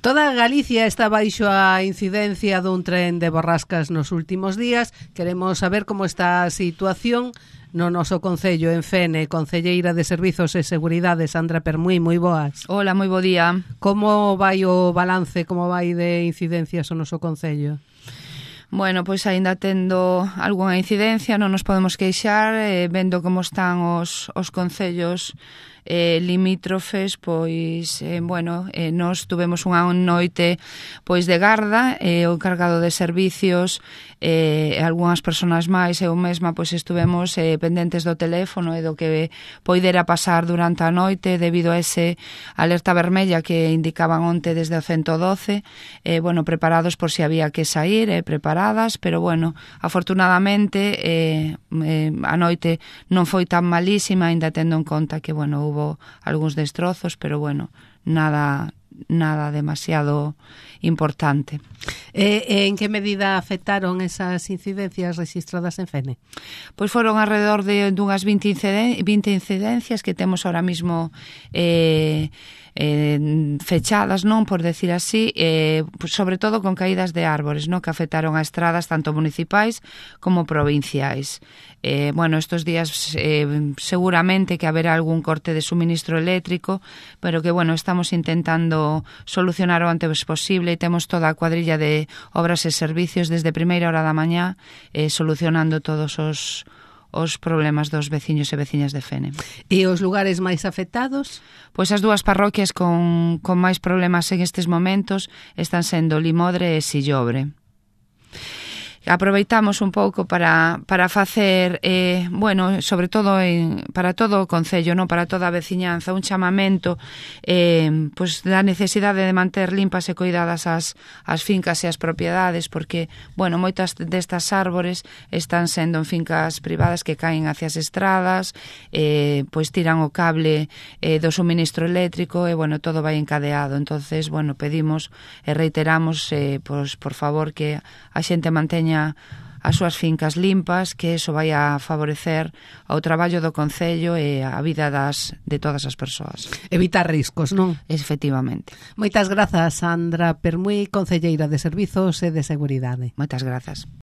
Toda Galicia está baixo a incidencia dun tren de borrascas nos últimos días. Queremos saber como está a situación no noso concello en Fene. Concelleira de Servizos e Seguridade, Sandra Permuy, moi boas. Hola, moi bo día. Como vai o balance, como vai de incidencias o noso concello? Bueno, pois aínda tendo algunha incidencia, non nos podemos queixar, vendo como están os concellos limítrofes, pois, nós tuvemos unha noite pois de garda, o encargado de servicios, algunhas persoas máis, eu mesma, pois estuvemos pendentes do teléfono e do que poidera pasar durante a noite debido a ese alerta vermella que indicaban onte desde o 112, preparados por si había que sair, preparadas, pero afortunadamente a noite non foi tan malísima, aínda tendo en conta que, houve algúns destrozos, pero nada demasiado importante. En que medida afectaron esas incidencias registradas en Fene? Pois foron alrededor de unhas 20 incidencias que temos ahora mismo fechadas, non, por decir así, sobre todo con caídas de árbores, non, que afectaron a estradas tanto municipais como provinciais. Estos días seguramente que haberá algún corte de suministro eléctrico, pero que estamos intentando solucionar o antes posible e temos toda a cuadrilla de obras e servicios desde primeira hora da mañá solucionando todos os problemas dos veciños e veciñas de Fene. E os lugares máis afectados? Pois as dúas parroquias con máis problemas en estes momentos están sendo Limodre e Sillobre. Aproveitamos un pouco para facer, sobre todo para todo o concello, non, para toda a veciñanza, un chamamento da necesidade de manter limpas e coidadas as fincas e as propiedades, porque, moitas destas árbores están sendo en fincas privadas que caen hacia as estradas, tiran o cable do suministro eléctrico e, todo vai encadeado. Entonces, pedimos e reiteramos, por favor, que a xente manteña as súas fincas limpas, que eso vai a favorecer ao traballo do concello e a vida de todas as persoas. Evitar riscos, non? Efectivamente. Moitas grazas, Sandra Permuy, concelleira de Servizos e de Seguridade. Moitas grazas.